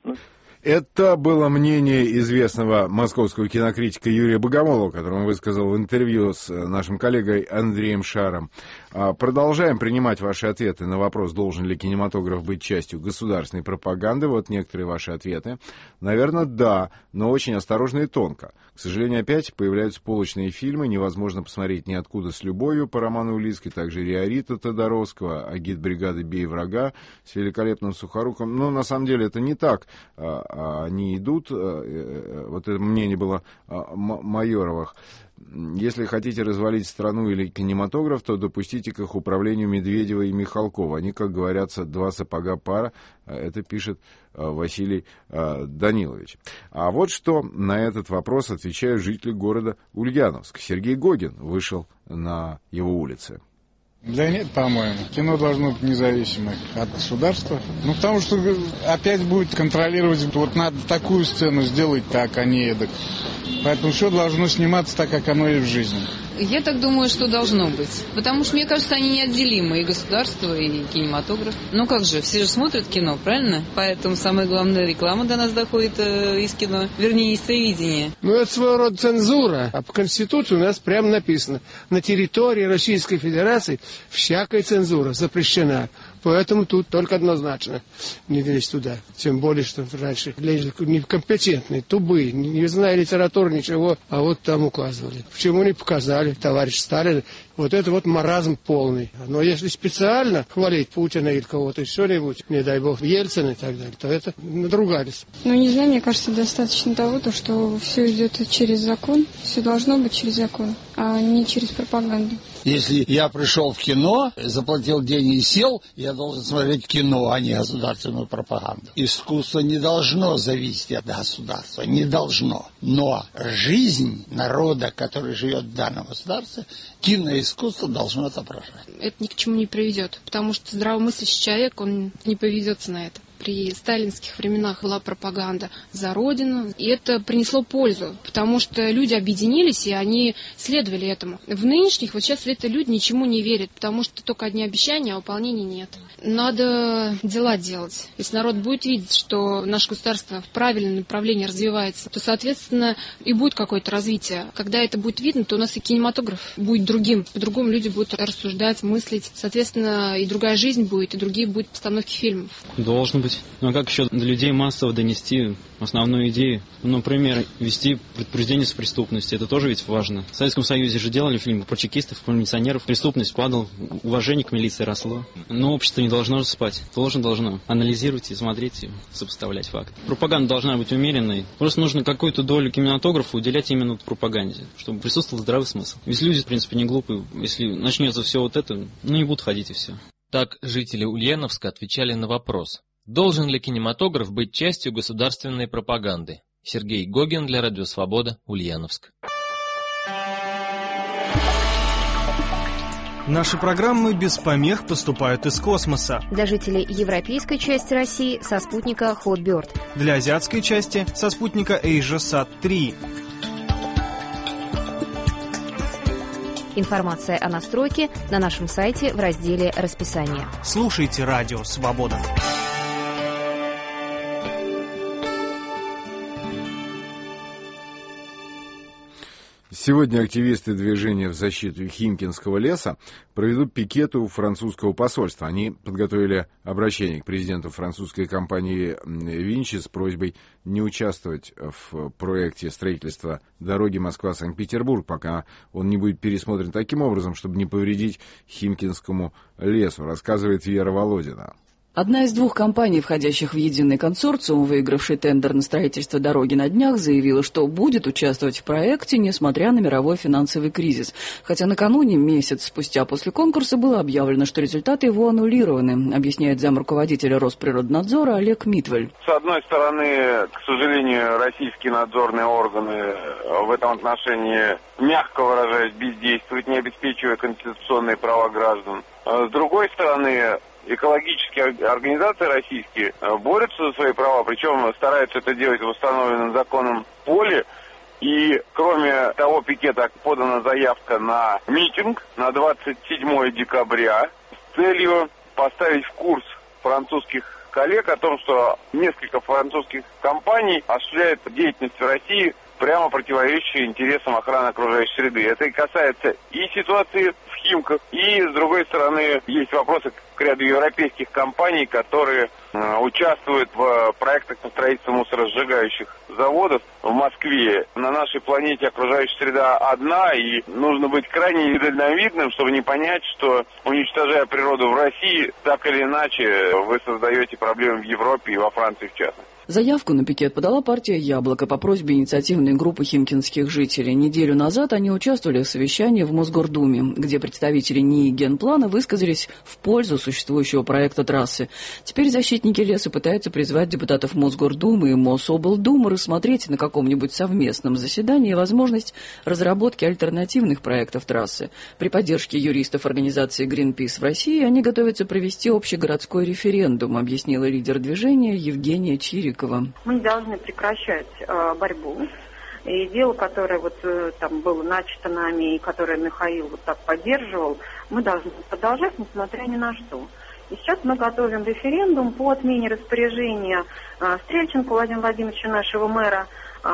Это было мнение известного московского кинокритика Юрия Богомолова, которое он высказал в интервью с нашим коллегой Андреем Шаром. Продолжаем принимать ваши ответы на вопрос, должен ли кинематограф быть частью государственной пропаганды. Вот некоторые ваши ответы. Наверное, да, но очень осторожно и тонко. К сожалению, опять появляются полочные фильмы, невозможно посмотреть «Ниоткуда с любовью» по роману Улицкой, также «Риорита» Тодоровского, «Агитбригады бей врага» с великолепным Сухоруком. Но на самом деле это не так. Они идут, вот это мнение было Майоровых. Если хотите развалить страну или кинематограф, то допустите к их управлению Медведева и Михалкова. Они, как говорятся, два сапога пара. Это пишет Василий Данилович. А вот что на этот вопрос отвечают жители города Ульяновск. Сергей Гогин вышел на его улице. Да нет, по-моему. Кино должно быть независимое от государства. Ну, потому что опять будет контролировать, вот надо такую сцену сделать так, а не эдак. Поэтому все должно сниматься так, как оно и в жизни. Я так думаю, что должно быть. Потому что, мне кажется, они неотделимы, и государство, и кинематограф. Ну как же, все же смотрят кино, правильно? Поэтому самая главная реклама до нас доходит из кино, вернее, из телевидения. Ну, это своего рода цензура. А по Конституции у нас прямо написано: на территории Российской Федерации всякая цензура запрещена. Поэтому тут только однозначно не лезть туда. Тем более, что раньше лезли некомпетентные, тупые, не зная литературы, ничего, а вот там указывали. Почему не показали, товарищ Сталин? Вот это вот маразм полный. Но если специально хвалить Путина или кого-то, что-нибудь, не дай бог, Ельцина и так далее, то это надругались. Ну, не знаю, мне кажется, достаточно того, что все идет через закон, все должно быть через закон, а не через пропаганду. Если я пришел в кино, заплатил деньги и сел, я должен смотреть кино, а не государственную пропаганду. Искусство не должно зависеть от государства, не должно. Но жизнь народа, который живет в данном государстве, киноискусство должно отображать. Это ни к чему не приведет, потому что здравомыслящий человек, он не поведется на это. При сталинских временах была пропаганда за Родину, и это принесло пользу, потому что люди объединились, и они следовали этому. В нынешних, вот сейчас это люди ничему не верят, потому что только одни обещания, а выполнений нет. Надо дела делать. Если народ будет видеть, что наше государство в правильном направлении развивается, то, соответственно, и будет какое-то развитие. Когда это будет видно, то у нас и кинематограф будет другим. По-другому люди будут рассуждать, мыслить. Соответственно, и другая жизнь будет, и другие будут постановки фильмов. Должно быть. Ну а как еще до людей массово донести основную идею? Ну, например, вести предупреждение с преступности. Это тоже ведь важно. В Советском Союзе же делали фильмы про чекистов, про милиционеров. Преступность падала, уважение к милиции росло. Но общество не должно спать. Должно анализировать и смотреть, и сопоставлять факты. Пропаганда должна быть умеренной. Просто нужно какую-то долю кинематографа уделять именно пропаганде, чтобы присутствовал здравый смысл. Ведь люди, в принципе, не глупые. Если начнется все вот это, не будут ходить и все. Так жители Ульяновска отвечали на вопрос: должен ли кинематограф быть частью государственной пропаганды? Сергей Гогин для Радио Свобода, Ульяновск. Наши программы без помех поступают из космоса. Для жителей европейской части России со спутника Hotbird. Для азиатской части со спутника AsiaSat-3. Информация о настройке на нашем сайте в разделе «Расписание». Слушайте Радио Свобода. Сегодня активисты движения в защиту Химкинского леса проведут пикет у французского посольства. Они подготовили обращение к президенту французской компании Винчи с просьбой не участвовать в проекте строительства дороги Москва-Санкт-Петербург, пока он не будет пересмотрен таким образом, чтобы не повредить Химкинскому лесу, рассказывает Вера Володина. Одна из двух компаний, входящих в единый консорциум, выигравший тендер на строительство дороги на днях, заявила, что будет участвовать в проекте, несмотря на мировой финансовый кризис. Хотя накануне, месяц спустя после конкурса, было объявлено, что результаты его аннулированы, объясняет замруководителя Росприроднадзора Олег Митваль. С одной стороны, к сожалению, российские надзорные органы в этом отношении, мягко выражаясь, бездействуют, не обеспечивая конституционные права граждан. С другой стороны, экологические организации российские борются за свои права, причем стараются это делать в установленном законом поле. И кроме того пикета подана заявка на митинг на 27 декабря с целью поставить в курс французских коллег о том, что несколько французских компаний осуществляют деятельность в России, прямо противоречащие интересам охраны окружающей среды. Это и касается и ситуации в Химках, и, с другой стороны, есть вопросы к ряду европейских компаний, которые участвуют в проектах по строительству мусоросжигающих заводов в Москве. На нашей планете окружающая среда одна, и нужно быть крайне недальновидным, чтобы не понять, что, уничтожая природу в России, так или иначе вы создаете проблемы в Европе и во Франции в частности. Заявку на пикет подала партия «Яблоко» по просьбе инициативной группы химкинских жителей. Неделю назад они участвовали в совещании в Мосгордуме, где представители НИИ Генплана высказались в пользу существующего проекта трассы. Теперь защитники леса пытаются призвать депутатов Мосгордумы и Мособлдумы рассмотреть на каком-нибудь совместном заседании возможность разработки альтернативных проектов трассы. При поддержке юристов организации Greenpeace в России они готовятся провести общегородской референдум, объяснила лидер движения Евгения Чирикова. Мы не должны прекращать борьбу. И дело, которое там было начато нами, и которое Михаил так поддерживал, мы должны продолжать, несмотря ни на что. И сейчас мы готовим референдум по отмене распоряжения Стрельченко Владимира Владимировича, нашего мэра,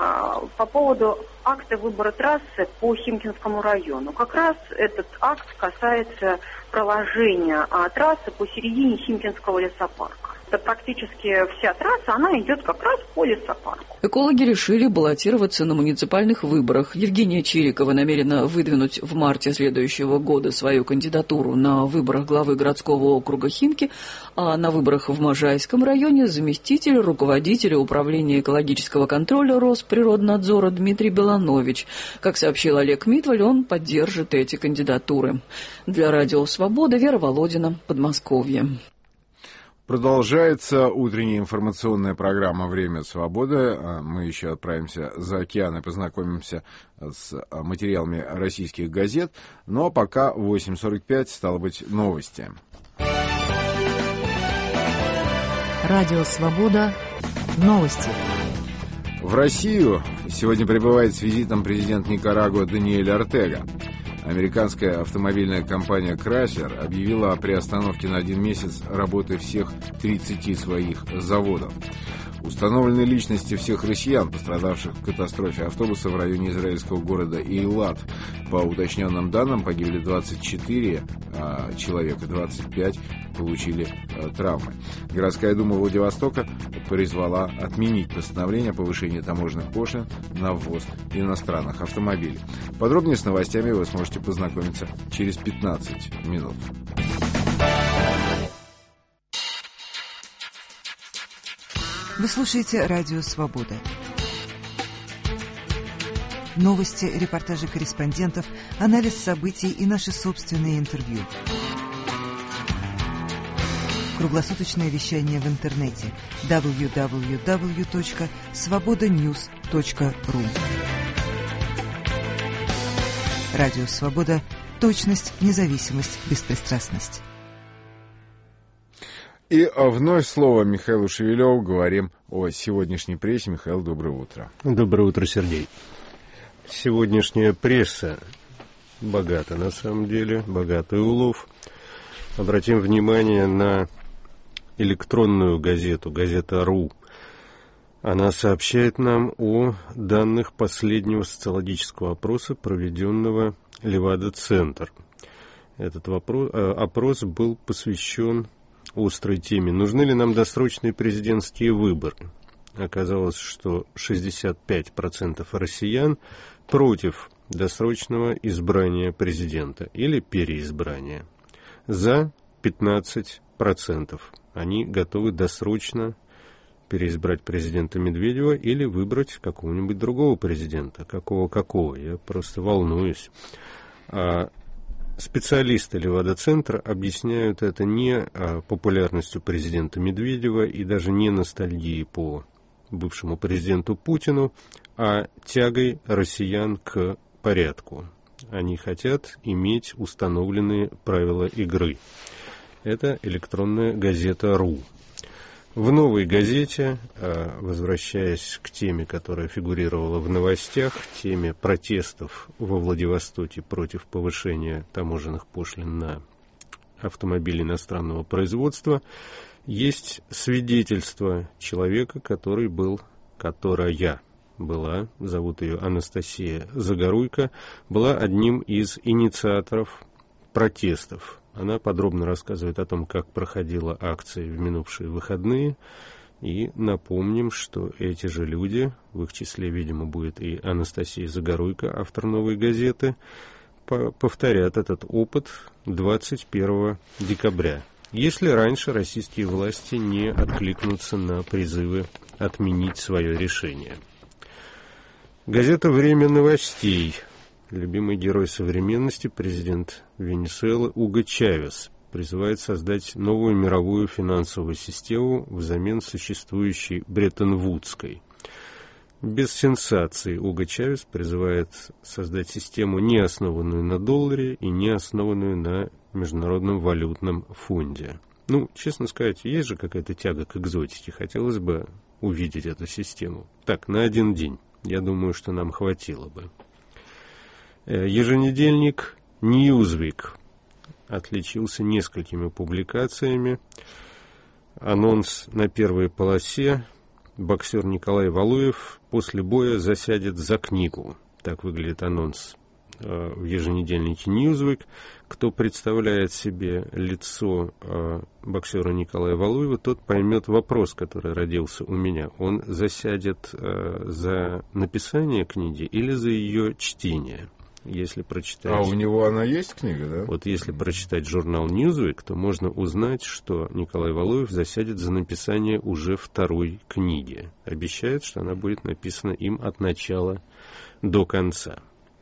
по поводу акта выбора трассы по Химкинскому району. Как раз этот акт касается проложения трассы по середине Химкинского лесопарка. Это практически вся трасса, она идет как раз по лесопарку. Экологи решили баллотироваться на муниципальных выборах. Евгения Чирикова намерена выдвинуть в марте следующего года свою кандидатуру на выборах главы городского округа Химки, а на выборах в Можайском районе заместитель руководителя управления экологического контроля Росприроднадзора Дмитрий Беланович. Как сообщил Олег Митваль, он поддержит эти кандидатуры. Для Радио Свобода, Вера Володина, Подмосковье. Продолжается утренняя информационная программа «Время свободы». Мы еще отправимся за океан и познакомимся с материалами российских газет. Но пока 8:45, стало быть, новости. Радио «Свобода». Новости. В Россию сегодня прибывает с визитом президент Никарагуа Даниэль Ортега. Американская автомобильная компания Chrysler объявила о приостановке на 1 месяц работы всех 30 своих заводов. Установлены личности всех россиян, пострадавших в катастрофе автобуса в районе израильского города Эйлат. По уточненным данным, погибли 24 человека, 25 получили травмы. Городская дума Владивостока призвала отменить постановление о повышении таможенных пошлин на ввоз иностранных автомобилей. Подробнее с новостями вы сможете познакомиться через 15 минут. Вы слушаете «Радио Свобода». Новости, репортажи корреспондентов, анализ событий и наши собственные интервью. Круглосуточное вещание в интернете www.svobodanews.ru. Радио Свобода. Точность, независимость, беспристрастность. И вновь слово Михаилу Шевелеву. Говорим о сегодняшней прессе. Михаил, доброе утро. Доброе утро, Сергей. Сегодняшняя пресса богата, на самом деле, богатый улов. Обратим внимание на электронную газету, газета.ру. Она сообщает нам о данных последнего социологического опроса, проведенного Левада-центр. Этот опрос был посвящен острой теме: нужны ли нам досрочные президентские выборы? Оказалось, что 65% россиян против досрочного избрания президента или переизбрания. За 15%. Они готовы досрочно переизбрать президента Медведева или выбрать какого-нибудь другого президента. Какого? Я просто волнуюсь. Специалисты Левада-центра объясняют это не популярностью президента Медведева и даже не ностальгией по бывшему президенту Путину, а тягой россиян к порядку. Они хотят иметь установленные правила игры. Это электронная газета.ру. В новой газете, возвращаясь к теме, которая фигурировала в новостях, теме протестов во Владивостоке против повышения таможенных пошлин на автомобили иностранного производства, есть свидетельство человека, которая была, зовут ее Анастасия Загоруйко, была одним из инициаторов протестов. Она подробно рассказывает о том, как проходила акция в минувшие выходные. И напомним, что эти же люди, в их числе, видимо, будет и Анастасия Загоруйко, автор «Новой газеты», повторят этот опыт 21 декабря. Если раньше российские власти не откликнутся на призывы отменить свое решение. Газета «Время новостей». Любимый герой современности, президент Венесуэлы Уго Чавес, призывает создать новую мировую финансовую систему взамен существующей Бреттон-Вудской. Без сенсаций Уго Чавес призывает создать систему, не основанную на долларе и не основанную на Международном валютном фонде. Честно сказать, есть же какая-то тяга к экзотике. Хотелось бы увидеть эту систему. Так, на 1 день. Я думаю, что нам хватило бы. Еженедельник «Ньюзвик» отличился несколькими публикациями. Анонс на первой полосе: боксер Николай Валуев после боя засядет за книгу. Так выглядит анонс в еженедельнике «Ньюзвик». Кто представляет себе лицо боксера Николая Валуева, тот поймет вопрос, который родился у меня. Он засядет за написание книги или за ее чтение? Если прочитать... А у него она есть, книга, да? Вот если прочитать журнал «Ньюзвик», то можно узнать, что Николай Валуев засядет за написание уже 2-й книги. Обещает, что она будет написана им от начала до конца.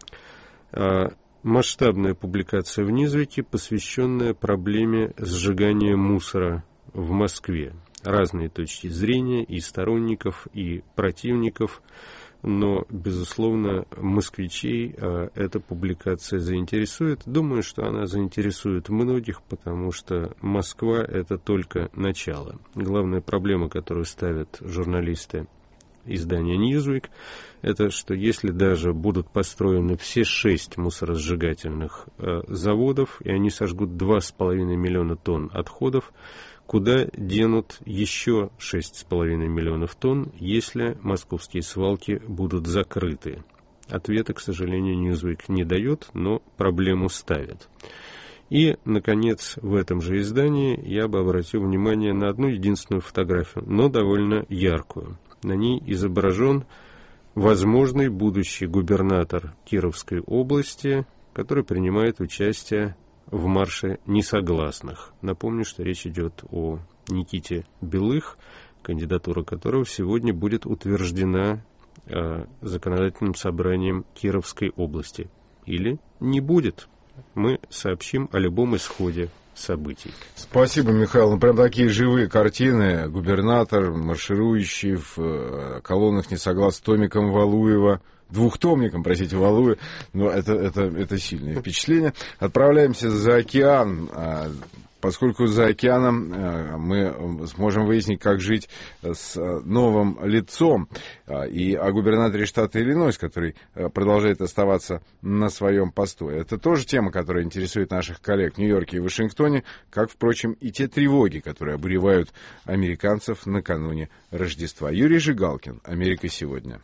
Масштабная публикация в «Ньюзвике», посвященная проблеме сжигания мусора в Москве. Разные точки зрения и сторонников, и противников но, безусловно, москвичей эта публикация заинтересует. Думаю, что она заинтересует многих, потому что Москва — это только начало. Главная проблема, которую ставят журналисты издания Newsweek, это что если даже будут построены все 6 мусоросжигательных заводов, и они сожгут 2,5 миллиона тонн отходов, куда денут еще 6,5 миллионов тонн, если московские свалки будут закрыты? Ответа, к сожалению, Newsweek не дает, но проблему ставит. И, наконец, в этом же издании я бы обратил внимание на одну единственную фотографию, но довольно яркую. На ней изображен возможный будущий губернатор Кировской области, который принимает участие в марше несогласных. Напомню, что речь идет о Никите Белых, кандидатура которого сегодня будет утверждена законодательным собранием Кировской области. Или не будет. Мы сообщим о любом исходе событий. Спасибо, Михаил. Ну, прям такие живые картины. Губернатор, марширующий в колоннах несогласных, томиком Валуева, двухтомником, простите, Валуева. Но это сильное впечатление. Отправляемся за океан. Поскольку за океаном мы сможем выяснить, как жить с новым лицом, и о губернаторе штата Иллинойс, который продолжает оставаться на своем посту. Это тоже тема, которая интересует наших коллег в Нью-Йорке и Вашингтоне, как, впрочем, и те тревоги, которые обуревают американцев накануне Рождества. Юрий Жигалкин, «Америка сегодня».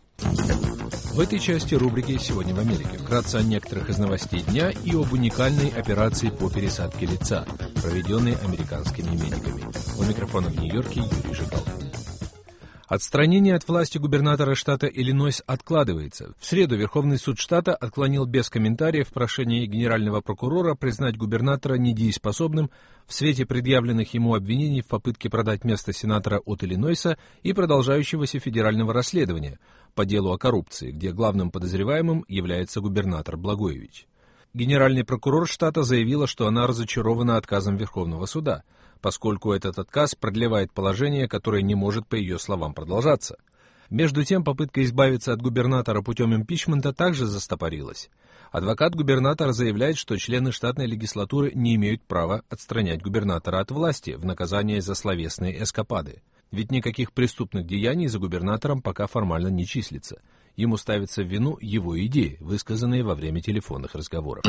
В этой части рубрики «Сегодня в Америке» вкратце о некоторых из новостей дня и об уникальной операции по пересадке лица, проведенной американскими медиками. У микрофона в Нью-Йорке Юрий Жигалкин. Отстранение от власти губернатора штата Иллинойс откладывается. В среду Верховный суд штата отклонил без комментариев прошение генерального прокурора признать губернатора недееспособным в свете предъявленных ему обвинений в попытке продать место сенатора от Иллинойса и продолжающегося федерального расследования по делу о коррупции, где главным подозреваемым является губернатор Благоевич. Генеральный прокурор штата заявила, что она разочарована отказом Верховного суда, поскольку этот отказ продлевает положение, которое не может, по ее словам, продолжаться. Между тем, попытка избавиться от губернатора путем импичмента также застопорилась. Адвокат губернатора заявляет, что члены штатной легислатуры не имеют права отстранять губернатора от власти в наказание за словесные эскапады. Ведь никаких преступных деяний за губернатором пока формально не числится. Ему ставятся в вину его идеи, высказанные во время телефонных разговоров.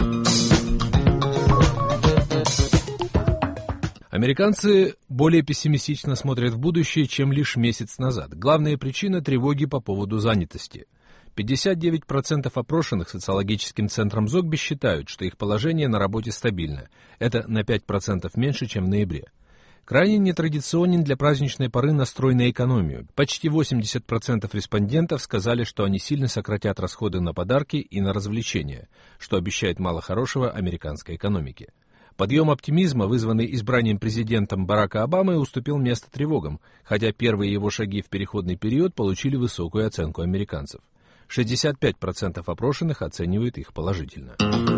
Американцы более пессимистично смотрят в будущее, чем лишь месяц назад. Главная причина – тревоги по поводу занятости. 59% опрошенных социологическим центром Зогби считают, что их положение на работе стабильно. Это на 5% меньше, чем в ноябре. Крайне нетрадиционен для праздничной поры настрой на экономию. Почти 80% респондентов сказали, что они сильно сократят расходы на подарки и на развлечения, что обещает мало хорошего американской экономике. Подъем оптимизма, вызванный избранием президентом Барака Обамы, уступил место тревогам, хотя первые его шаги в переходный период получили высокую оценку американцев. 65% опрошенных оценивают их положительно.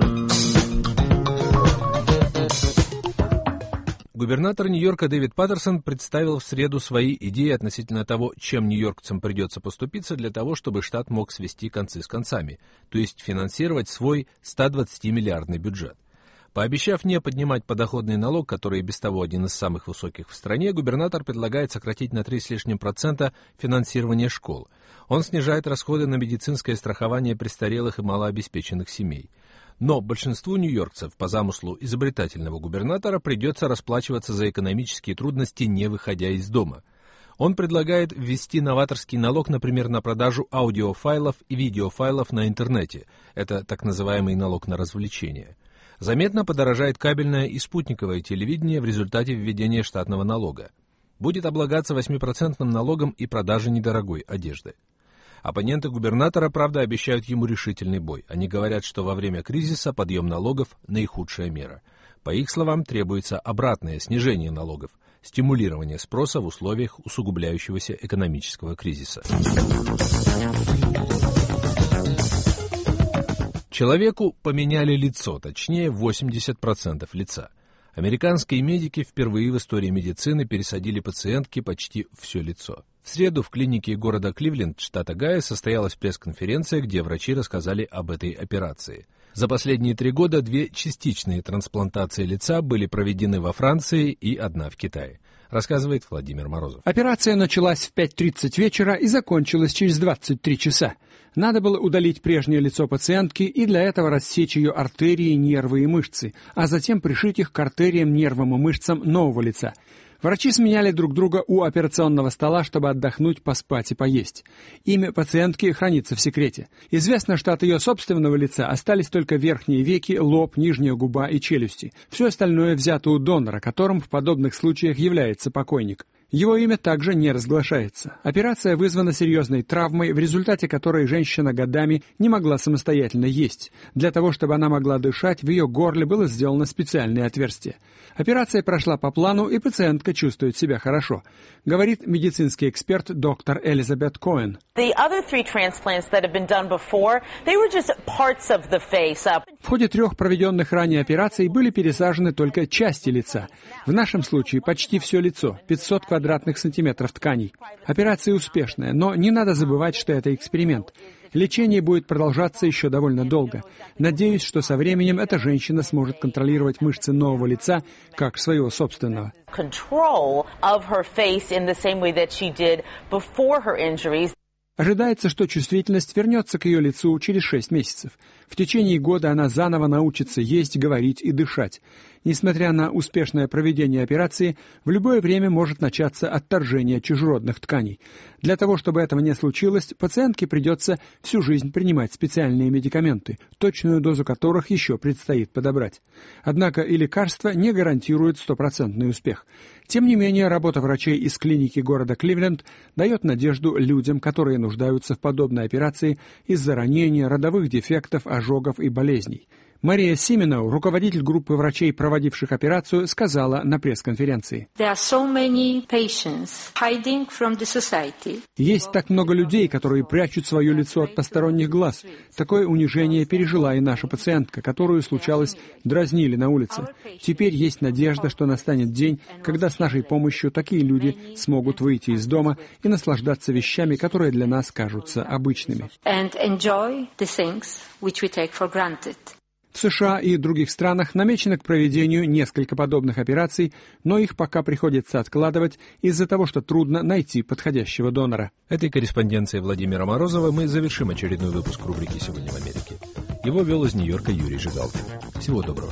Губернатор Нью-Йорка Дэвид Паттерсон представил в среду свои идеи относительно того, чем нью-йоркцам придется поступиться для того, чтобы штат мог свести концы с концами, то есть финансировать свой 120-миллиардный бюджет. Пообещав не поднимать подоходный налог, который и без того один из самых высоких в стране, губернатор предлагает сократить на 3 с лишним процента финансирование школ. Он снижает расходы на медицинское страхование престарелых и малообеспеченных семей. Но большинству нью-йоркцев по замыслу изобретательного губернатора придется расплачиваться за экономические трудности, не выходя из дома. Он предлагает ввести новаторский налог, например, на продажу аудиофайлов и видеофайлов на интернете. Это так называемый налог на развлечения. Заметно подорожает кабельное и спутниковое телевидение в результате введения штатного налога. Будет облагаться 8% налогом и продажа недорогой одежды. Оппоненты губернатора, правда, обещают ему решительный бой. Они говорят, что во время кризиса подъем налогов – наихудшая мера. По их словам, требуется обратное снижение налогов, стимулирование спроса в условиях усугубляющегося экономического кризиса. Человеку поменяли лицо, точнее 80% лица. Американские медики впервые в истории медицины пересадили пациентке почти все лицо. В В среду в клинике города Кливленд, штата Огайо, состоялась пресс-конференция, где врачи рассказали об этой операции. За последние 3 года 2 частичные трансплантации лица были проведены во Франции и 1 в Китае, рассказывает Владимир Морозов. Операция началась в 5:30 вечера и закончилась через 23 часа. Надо было удалить прежнее лицо пациентки и для этого рассечь ее артерии, нервы и мышцы, а затем пришить их к артериям, нервам и мышцам нового лица. Врачи сменяли друг друга у операционного стола, чтобы отдохнуть, поспать и поесть. Имя пациентки хранится в секрете. Известно, что от ее собственного лица остались только верхние веки, лоб, нижняя губа и челюсти. Все остальное взято у донора, которым в подобных случаях является покойник. Его имя также не разглашается. Операция вызвана серьезной травмой, в результате которой женщина годами не могла самостоятельно есть. Для того, чтобы она могла дышать, в ее горле было сделано специальное отверстие. Операция прошла по плану, и пациентка чувствует себя хорошо, говорит медицинский эксперт доктор Элизабет Коэн. В ходе 3 проведенных ранее операций были пересажены только части лица. В нашем случае почти все лицо, 500 квадратных сантиметров тканей. Операция успешная, но не надо забывать, что это эксперимент. Лечение будет продолжаться еще довольно долго. Надеюсь, что со временем эта женщина сможет контролировать мышцы нового лица, как своего собственного. Ожидается, что чувствительность вернется к ее лицу через 6 месяцев. В течение года она заново научится есть, говорить и дышать. Несмотря на успешное проведение операции, в любое время может начаться отторжение чужеродных тканей. Для того, чтобы этого не случилось, пациентке придется всю жизнь принимать специальные медикаменты, точную дозу которых еще предстоит подобрать. Однако и лекарства не гарантируют 100% успех. Тем не менее, работа врачей из клиники города Кливленд дает надежду людям, которые нуждаются в подобной операции из-за ранения, родовых дефектов, ожогов и болезней. Мария Симиноу, руководитель группы врачей, проводивших операцию, сказала на пресс-конференции: «Есть так много людей, которые прячут свое лицо от посторонних глаз. Такое унижение пережила и наша пациентка, которую, случалось, дразнили на улице. Теперь есть надежда, что настанет день, когда с нашей помощью такие люди смогут выйти из дома и наслаждаться вещами, которые для нас кажутся обычными». В США и других странах намечено к проведению несколько подобных операций, но их пока приходится откладывать из-за того, что трудно найти подходящего донора. Этой корреспонденцией Владимира Морозова мы завершим очередной выпуск рубрики «Сегодня в Америке». Его вел из Нью-Йорка Юрий Жигалкин. Всего доброго.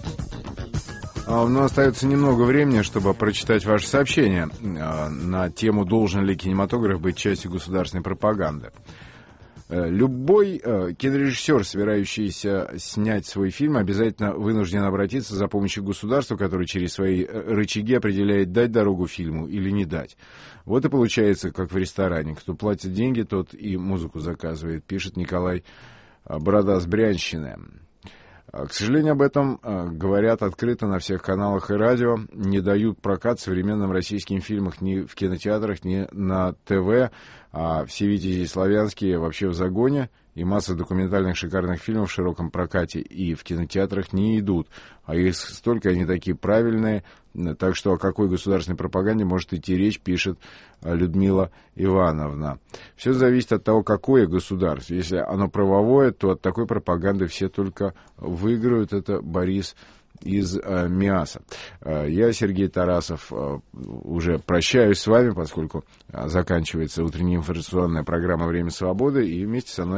Но остается немного времени, чтобы прочитать ваши сообщения на тему «Должен ли кинематограф быть частью государственной пропаганды?». Любой кинорежиссер, собирающийся снять свой фильм, обязательно вынужден обратиться за помощью к государству, которое через свои рычаги определяет, дать дорогу фильму или не дать. Вот и получается, как в ресторане. Кто платит деньги, тот и музыку заказывает, пишет Николай Борода с Брянщины. К сожалению, об этом говорят открыто на всех каналах и радио. Не дают прокат современным российским фильмам ни в кинотеатрах, ни на ТВ. А все «Витязи» славянские вообще в загоне. И масса документальных шикарных фильмов в широком прокате и в кинотеатрах не идут. А их столько, они такие правильные. Так что о какой государственной пропаганде может идти речь, пишет Людмила Ивановна. Все зависит от того, какое государство. Если оно правовое, то от такой пропаганды все только выиграют. Это Борис из МИАСа. Я, Сергей Тарасов, уже прощаюсь с вами, поскольку заканчивается утренняя информационная программа «Время свободы», и вместе со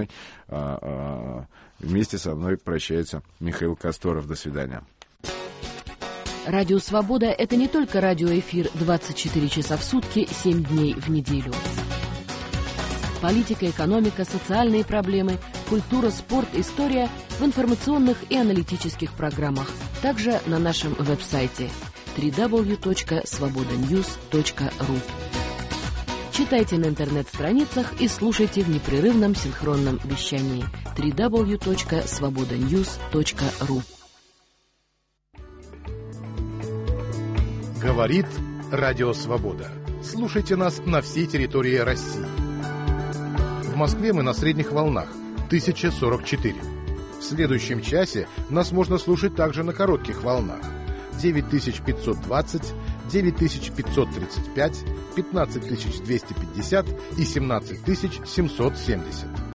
мной прощается Михаил Косторов. До свидания. Радио «Свобода» — это не только радиоэфир 24 часа в сутки, 7 дней в неделю. Политика, экономика, социальные проблемы, культура, спорт, история в информационных и аналитических программах. Также на нашем веб-сайте www.svobodanews.ru. Читайте на интернет-страницах и слушайте в непрерывном синхронном вещании www.svobodanews.ru. Говорит Радио Свобода. Слушайте нас на всей территории России. В Москве мы на средних волнах 1044. В следующем часе нас можно слушать также на коротких волнах 9520, 9535, 15250 и 17770.